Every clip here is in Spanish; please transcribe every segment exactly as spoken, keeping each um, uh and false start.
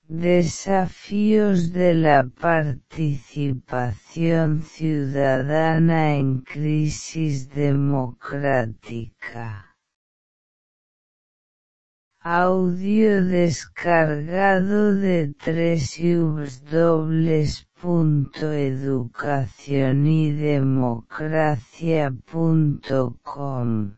Desafíos de la participación ciudadana en crisis democrática. Audio descargado de w w w punto educación y democracia punto com.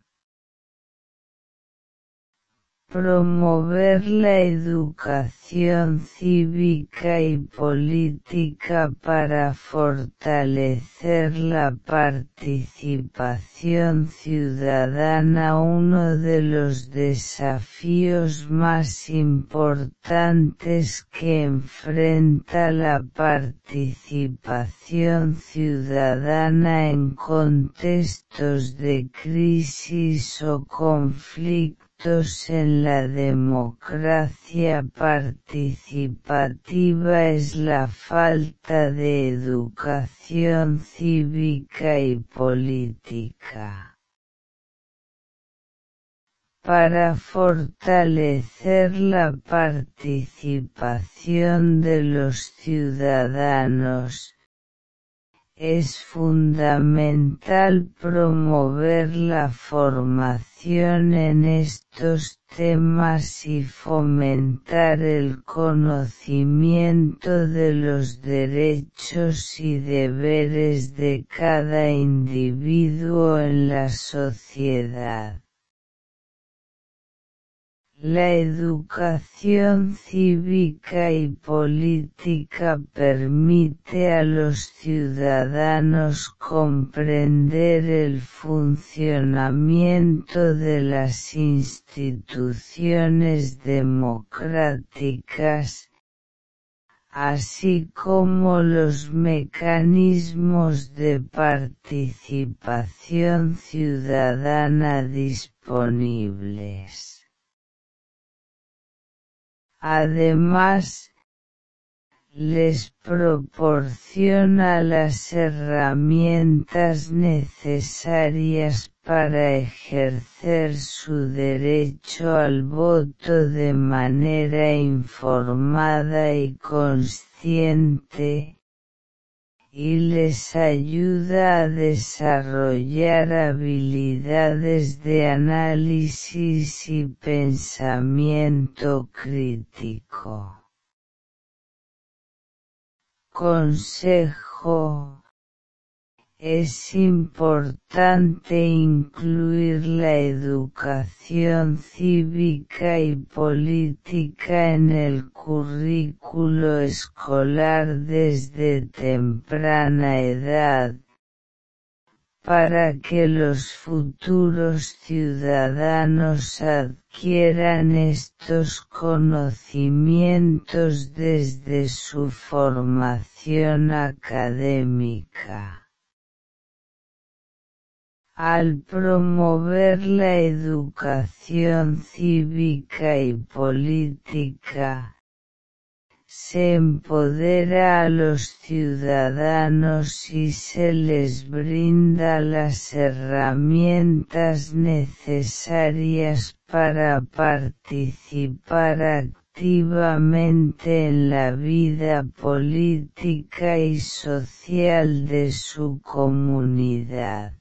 Promover la educación cívica y política para fortalecer la participación ciudadana. Uno de los desafíos más importantes que enfrenta la participación ciudadana en contextos de crisis o conflictos en la democracia participativa es la falta de educación cívica y política. Para fortalecer la participación de los ciudadanos, es fundamental promover la formación en estos temas y fomentar el conocimiento de los derechos y deberes de cada individuo en la sociedad. La educación cívica y política permite a los ciudadanos comprender el funcionamiento de las instituciones democráticas, así como los mecanismos de participación ciudadana disponibles. Además, les proporciona las herramientas necesarias para ejercer su derecho al voto de manera informada y consciente, y les ayuda a desarrollar habilidades de análisis y pensamiento crítico. Consejo: es importante incluir la educación cívica y política en el currículo escolar desde temprana edad, para que los futuros ciudadanos adquieran estos conocimientos desde su formación académica. Al promover la educación cívica y política, se empodera a los ciudadanos y se les brinda las herramientas necesarias para participar activamente en la vida política y social de su comunidad.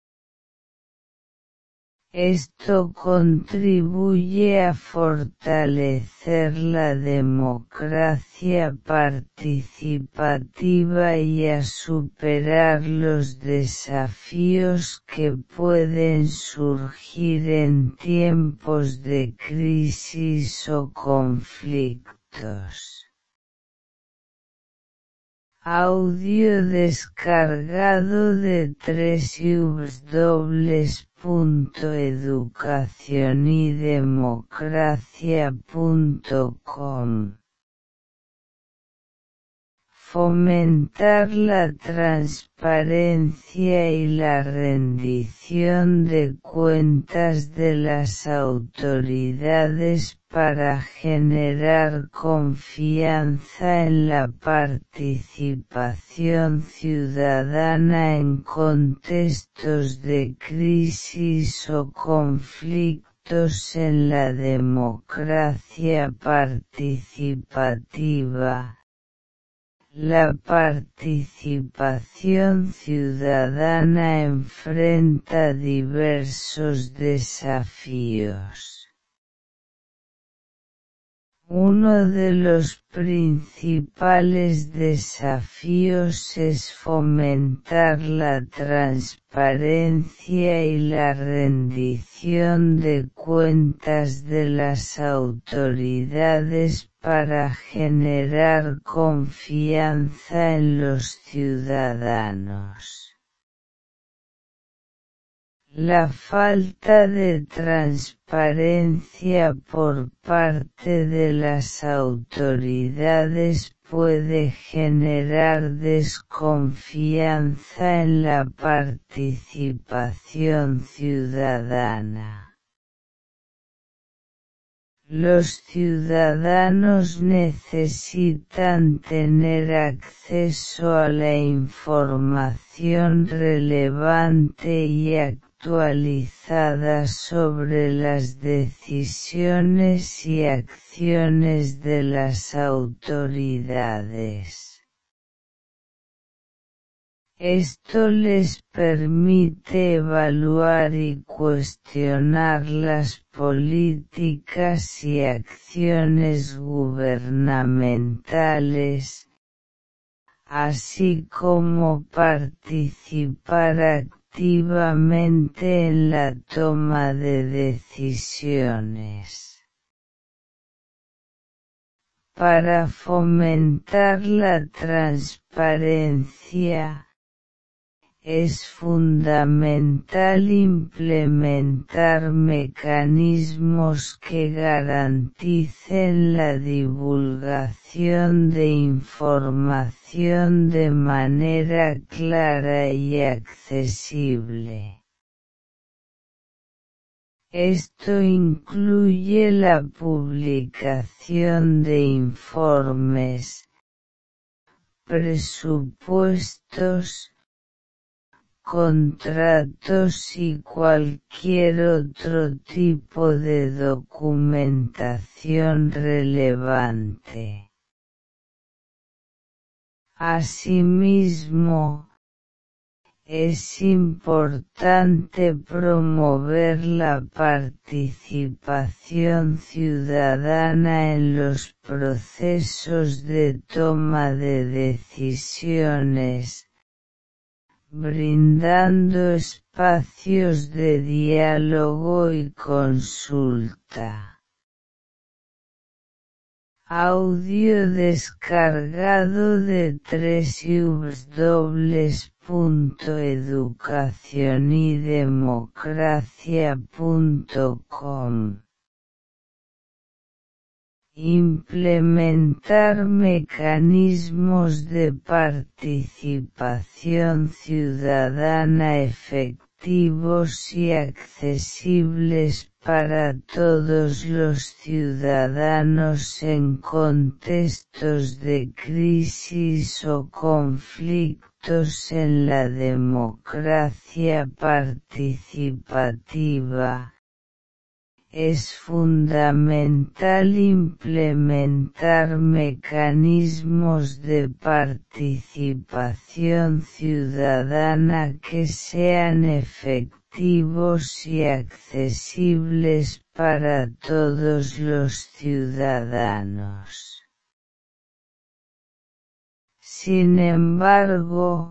Esto contribuye a fortalecer la democracia participativa y a superar los desafíos que pueden surgir en tiempos de crisis o conflictos. Audio descargado de w w w punto educación y democracia punto com. Fomentar la transparencia y la rendición de cuentas de las autoridades para generar confianza en la participación ciudadana en contextos de crisis o conflictos efectos en la democracia participativa. La participación ciudadana enfrenta diversos desafíos. Uno de los principales desafíos es fomentar la transparencia y la rendición de cuentas de las autoridades para generar confianza en los ciudadanos. La falta de transparencia por parte de las autoridades puede generar desconfianza en la participación ciudadana. Los ciudadanos necesitan tener acceso a la información relevante y actualizada sobre las decisiones y acciones de las autoridades. Esto les permite evaluar y cuestionar las políticas y acciones gubernamentales, así como participar activamente en la toma de decisiones. Para fomentar la transparencia, es fundamental implementar mecanismos que garanticen la divulgación de información de manera clara y accesible. Esto incluye la publicación de informes, presupuestos, contratos y cualquier otro tipo de documentación relevante. Asimismo, es importante promover la participación ciudadana en los procesos de toma de decisiones, brindando espacios de diálogo y consulta. Audio descargado de doble u doble u doble u punto educación y democracia punto com. Implementar mecanismos de participación ciudadana efectivos y accesibles para todos los ciudadanos en contextos de crisis o conflictos en la democracia participativa. Es fundamental implementar mecanismos de participación ciudadana que sean efectivos y accesibles para todos los ciudadanos. Sin embargo,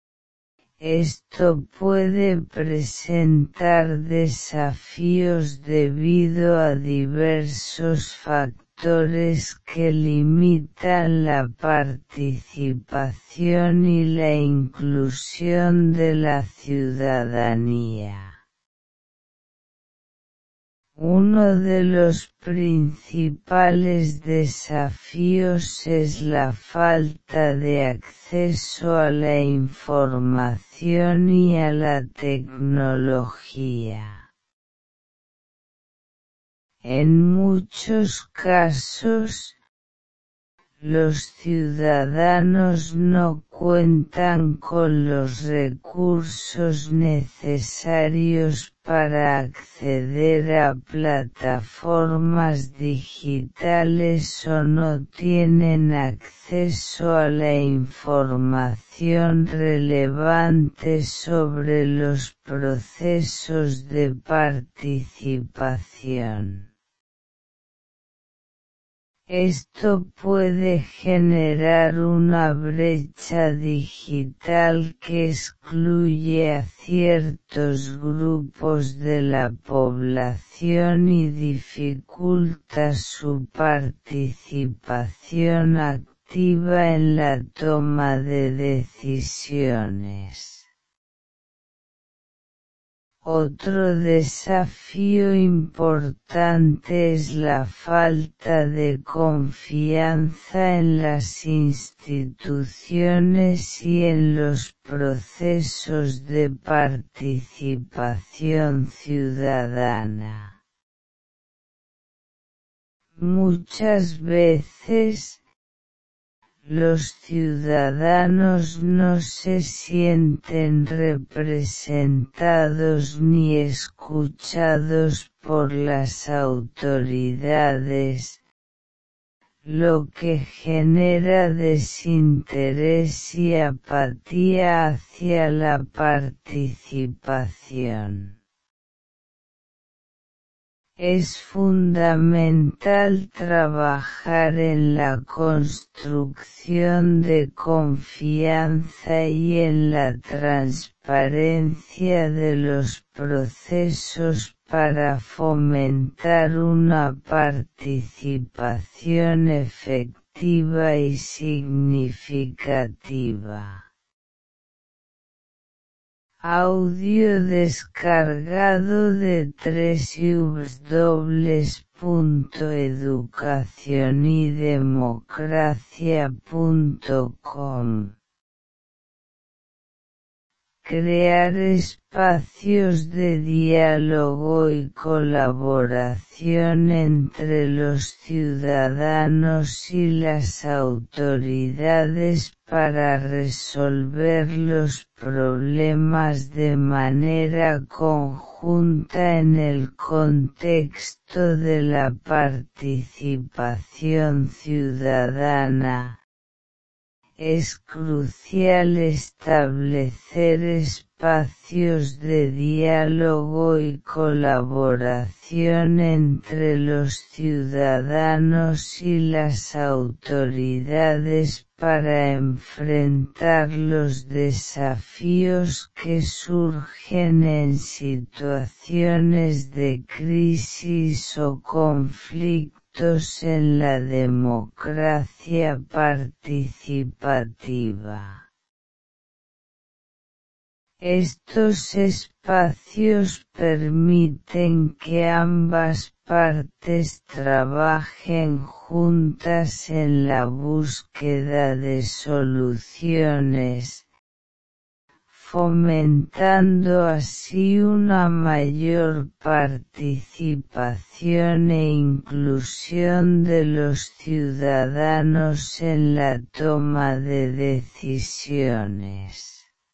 esto puede presentar desafíos debido a diversos factores que limitan la participación y la inclusión de la ciudadanía. Uno de los principales desafíos es la falta de acceso a la información y a la tecnología. En muchos casos, los ciudadanos no cuentan con los recursos necesarios para acceder a plataformas digitales o no tienen acceso a la información relevante sobre los procesos de participación. Esto puede generar una brecha digital que excluye a ciertos grupos de la población y dificulta su participación activa en la toma de decisiones. Otro desafío importante es la falta de confianza en las instituciones y en los procesos de participación ciudadana. Muchas veces, los ciudadanos no se sienten representados ni escuchados por las autoridades, lo que genera desinterés y apatía hacia la participación. Es fundamental trabajar en la construcción de confianza y en la transparencia de los procesos para fomentar una participación efectiva y significativa. Audio descargado de w w w punto educacionydemocracia punto com. Crear espacios de diálogo y colaboración entre los ciudadanos y las autoridades para resolver los problemas de manera conjunta en el contexto de la participación ciudadana. Es crucial establecer espacios de diálogo y colaboración entre los ciudadanos y las autoridades para enfrentar los desafíos que surgen en situaciones de crisis o conflictos en la democracia participativa. Estos espacios permiten que ambas partes trabajen juntas en la búsqueda de soluciones, fomentando así una mayor participación e inclusión de los ciudadanos en la toma de decisiones.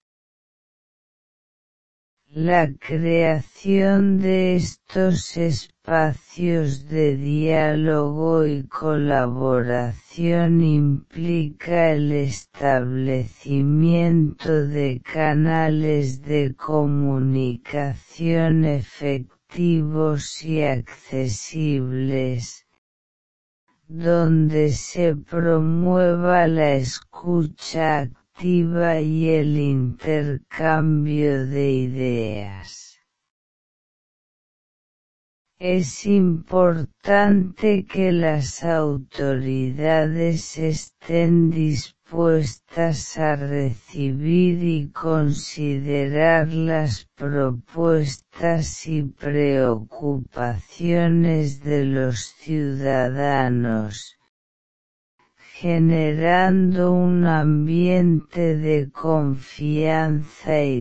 La creación de estos espacios de diálogo y colaboración implica el establecimiento de canales de comunicación efectivos y accesibles, donde se promueva la escucha activa y el intercambio de ideas. Es importante que las autoridades estén dispuestas a recibir y considerar las propuestas y preocupaciones de los ciudadanos, generando un ambiente de confianza y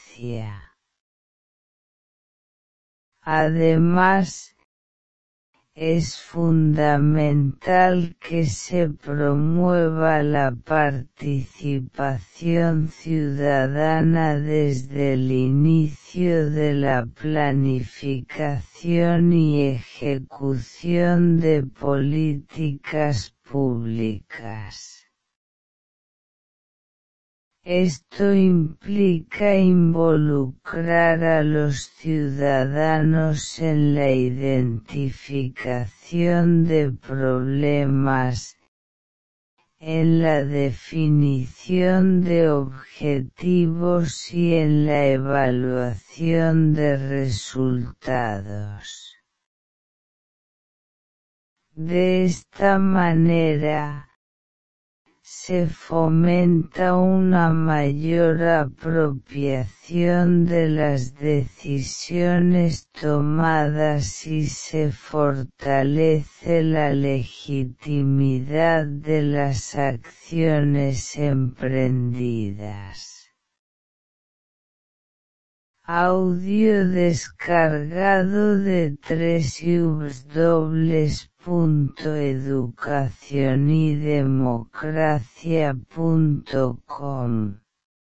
transparencia. Además, Es fundamental que se promueva la participación ciudadana desde el inicio de la planificación y ejecución de políticas públicas. Esto implica involucrar a los ciudadanos en la identificación de problemas, en la definición de objetivos y en la evaluación de resultados. De esta manera, se fomenta una mayor apropiación de las decisiones tomadas y se fortalece la legitimidad de las acciones emprendidas. Audio descargado de w w w punto educacionydemocracia punto com.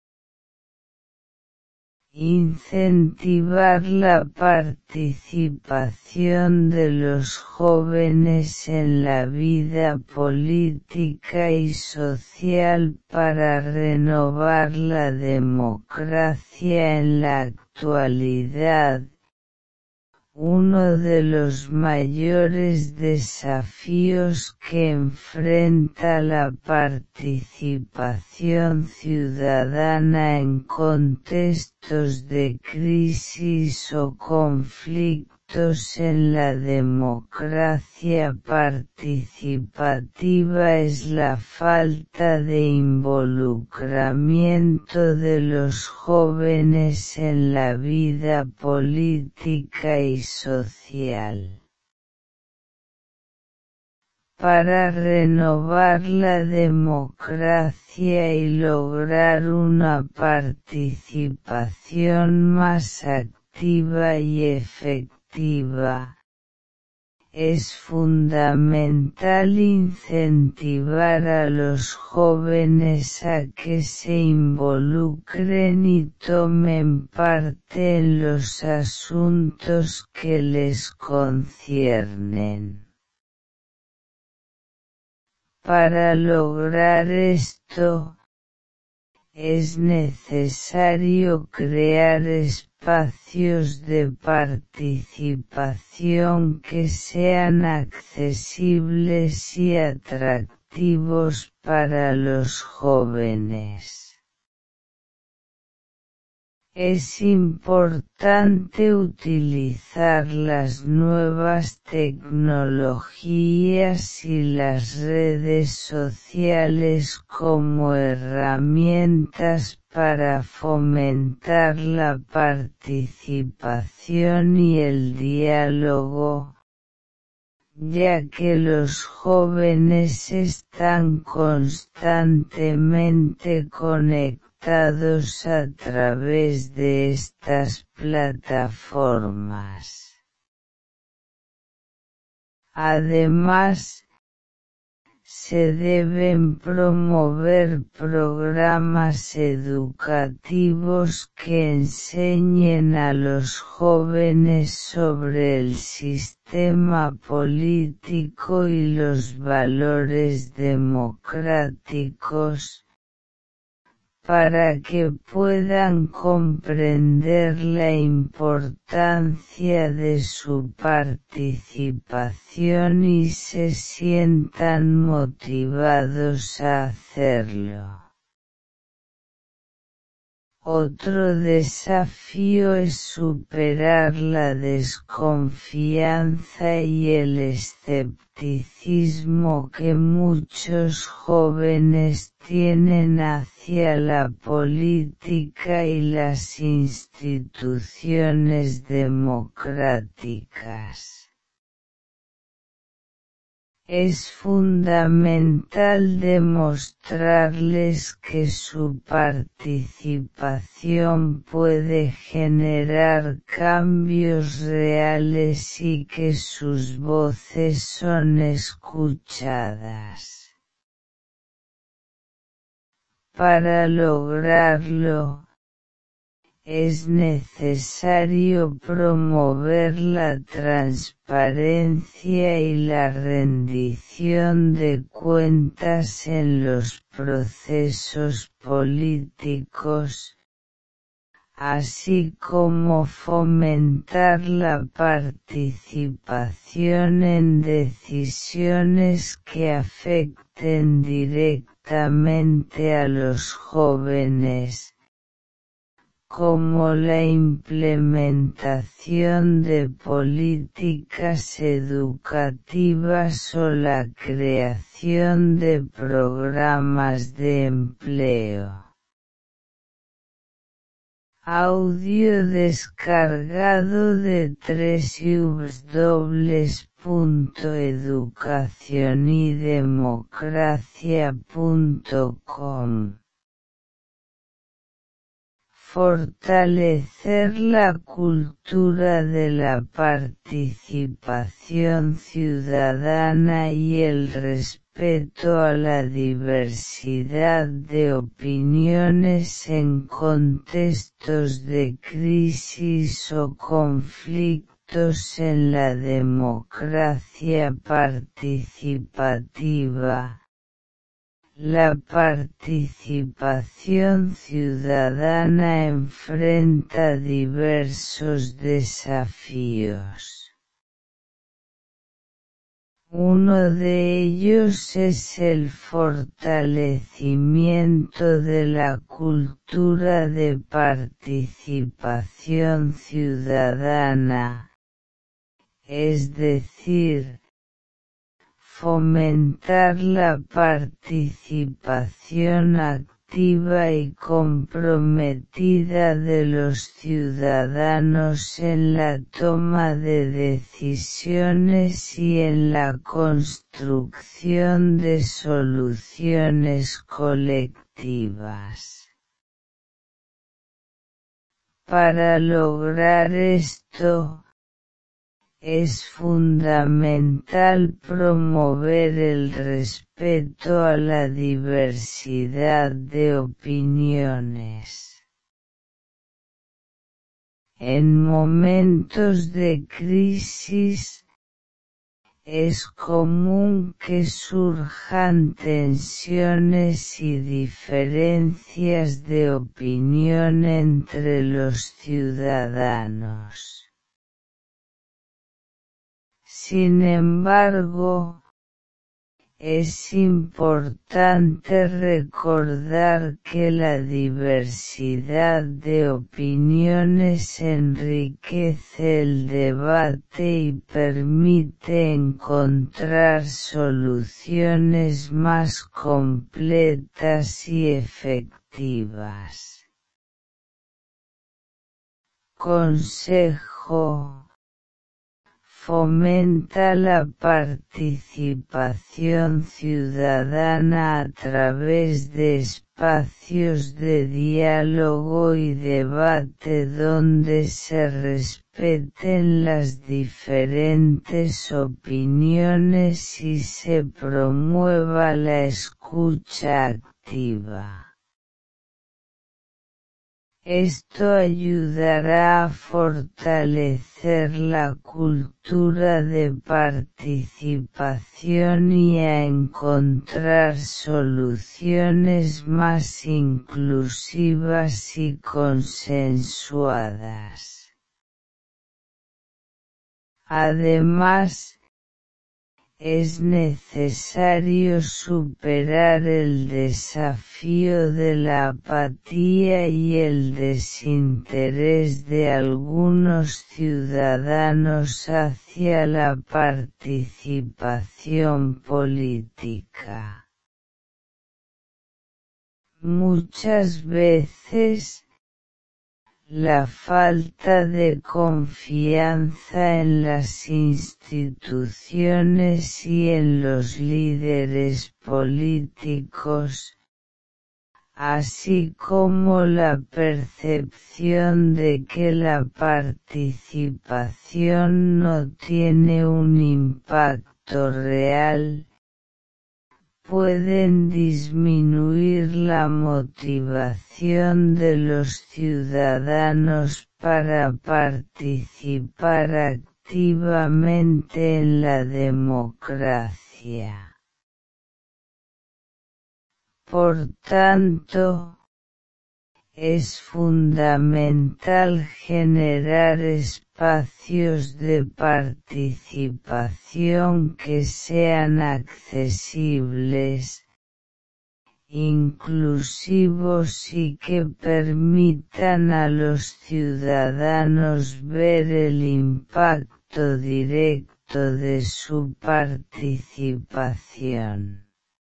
Incentivar la participación de los jóvenes en la vida política y social para renovar la democracia en la actualidad. Uno de los mayores desafíos que enfrenta la participación ciudadana en contextos de crisis o conflictos en la democracia participativa es la falta de involucramiento de los jóvenes en la vida política y social. Para renovar la democracia y lograr una participación más activa y efectiva, es fundamental incentivar a los jóvenes a que se involucren y tomen parte en los asuntos que les conciernen. Para lograr esto, es necesario crear espacios de participación que sean accesibles y atractivos para los jóvenes. Es importante utilizar las nuevas tecnologías y las redes sociales como herramientas para fomentar la participación y el diálogo, ya que los jóvenes están constantemente conectados a través de estas plataformas. Además, se deben promover programas educativos que enseñen a los jóvenes sobre el sistema político y los valores democráticos, para que puedan comprender la importancia de su participación y se sientan motivados a hacerlo. Otro desafío es superar la desconfianza y el escepticismo que muchos jóvenes tienen hacia la política y las instituciones democráticas. Es fundamental demostrarles que su participación puede generar cambios reales y que sus voces son escuchadas. Para lograrlo, es necesario promover la transparencia y la rendición de cuentas en los procesos políticos, así como fomentar la participación en decisiones que afecten directamente a los jóvenes, como la implementación de políticas educativas o la creación de programas de empleo. Audio descargado de doble u doble u doble u punto educación y democracia punto com. Fortalecer la cultura de la participación ciudadana y el respeto a la diversidad de opiniones en contextos de crisis o conflictos en la democracia participativa. La participación ciudadana enfrenta diversos desafíos. Uno de ellos es el fortalecimiento de la cultura de participación ciudadana, es decir, fomentar la participación activa y comprometida de los ciudadanos en la toma de decisiones y en la construcción de soluciones colectivas. Para lograr esto, es fundamental promover el respeto a la diversidad de opiniones. En momentos de crisis, es común que surjan tensiones y diferencias de opinión entre los ciudadanos. Sin embargo, es importante recordar que la diversidad de opiniones enriquece el debate y permite encontrar soluciones más completas y efectivas. Consejo: fomenta la participación ciudadana a través de espacios de diálogo y debate donde se respeten las diferentes opiniones y se promueva la escucha activa. Esto ayudará a fortalecer la cultura de participación y a encontrar soluciones más inclusivas y consensuadas. Además, es necesario superar el desafío de la apatía y el desinterés de algunos ciudadanos hacia la participación política. Muchas veces, la falta de confianza en las instituciones y en los líderes políticos, así como la percepción de que la participación no tiene un impacto real, pueden disminuir la motivación de los ciudadanos para participar activamente en la democracia. Por tanto, es fundamental generar espacios de participación que sean accesibles, inclusivos y que permitan a los ciudadanos ver el impacto directo de su participación.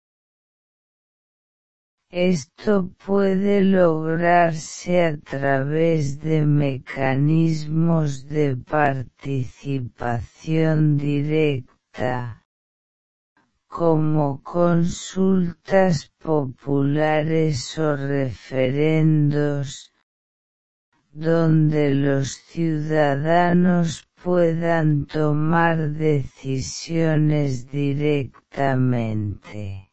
Esto puede lograrse a través de mecanismos de participación directa, como consultas populares o referendos, donde los ciudadanos puedan tomar decisiones directamente.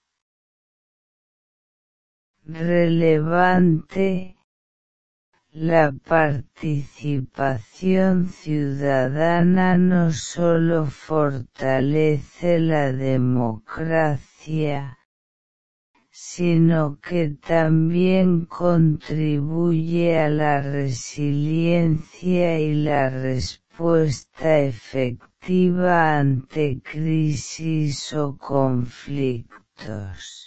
Relevante, la participación ciudadana no solo fortalece la democracia, sino que también contribuye a la resiliencia y la respuesta efectiva ante crisis o conflictos.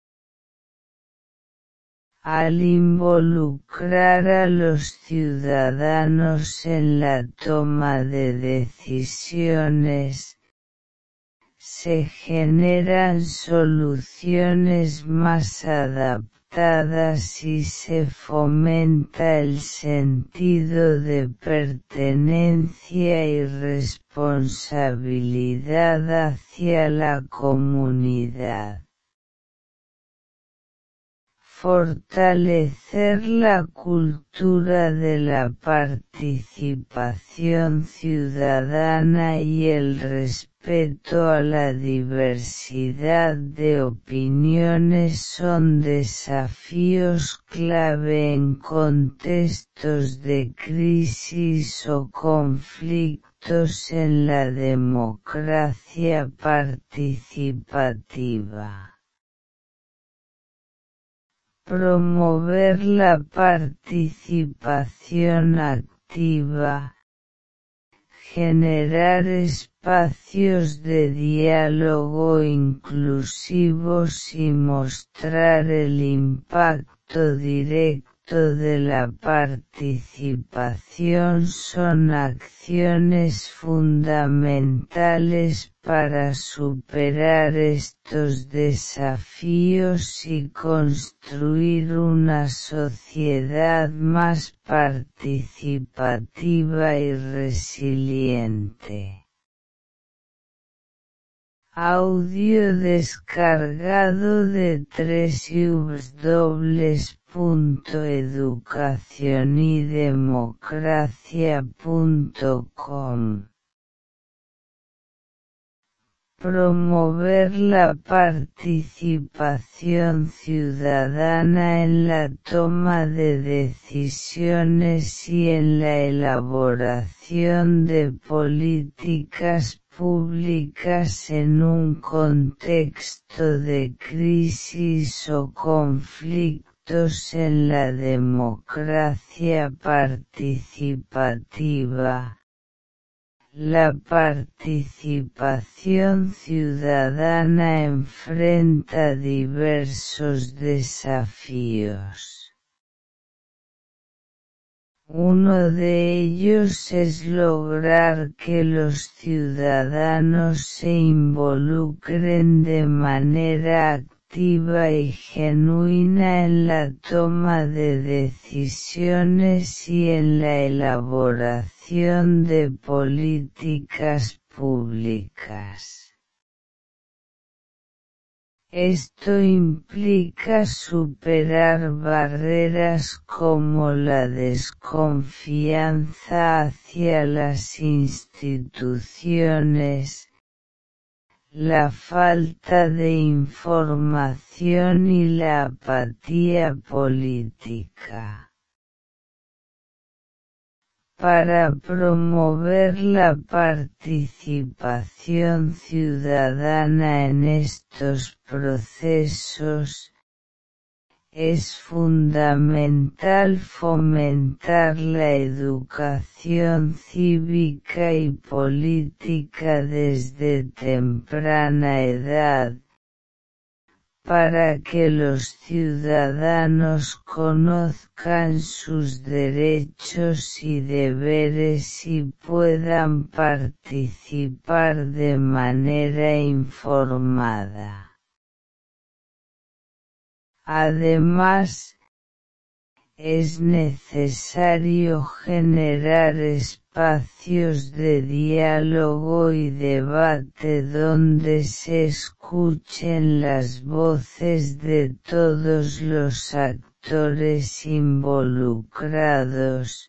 Al involucrar a los ciudadanos en la toma de decisiones, se generan soluciones más adaptadas y se fomenta el sentido de pertenencia y responsabilidad hacia la comunidad. Fortalecer la cultura de la participación ciudadana y el respeto a la diversidad de opiniones son desafíos clave en contextos de crisis o conflictos en la democracia participativa. Promover la participación activa, generar espacios de diálogo inclusivos y mostrar el impacto directo de la participación son acciones fundamentales para superar estos desafíos y construir una sociedad más participativa y resiliente. Audio descargado de doble u doble u doble u punto educación y democracia punto com. Promover la participación ciudadana en la toma de decisiones y en la elaboración de políticas públicas en un contexto de crisis o conflictos en la democracia participativa. La participación ciudadana enfrenta diversos desafíos. Uno de ellos es lograr que los ciudadanos se involucren de manera activa activa y genuina en la toma de decisiones y en la elaboración de políticas públicas. Esto implica superar barreras como la desconfianza hacia las instituciones, la falta de información y la apatía política. Para promover la participación ciudadana en estos procesos, es fundamental fomentar la educación cívica y política desde temprana edad, para que los ciudadanos conozcan sus derechos y deberes y puedan participar de manera informada. Además, es necesario generar espacios de diálogo y debate donde se escuchen las voces de todos los actores involucrados,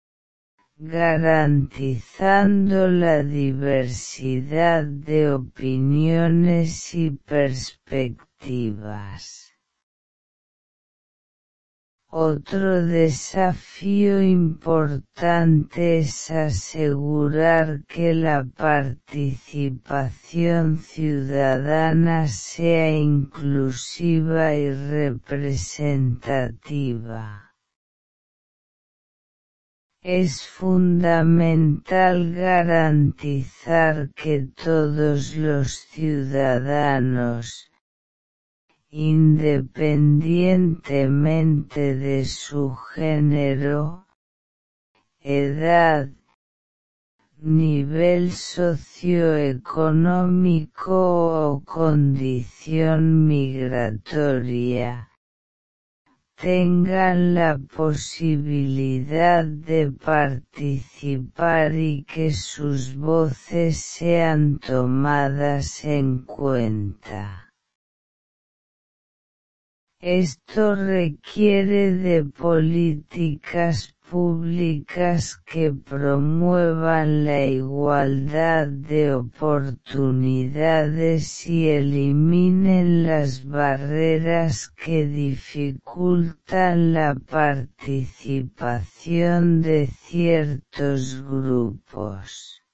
garantizando la diversidad de opiniones y perspectivas. Otro desafío importante es asegurar que la participación ciudadana sea inclusiva y representativa. Es fundamental garantizar que todos los ciudadanos, independientemente de su género, edad, nivel socioeconómico o condición migratoria, tengan la posibilidad de participar y que sus voces sean tomadas en cuenta. Esto requiere de políticas públicas que promuevan la igualdad de oportunidades y eliminen las barreras que dificultan la participación de ciertos grupos.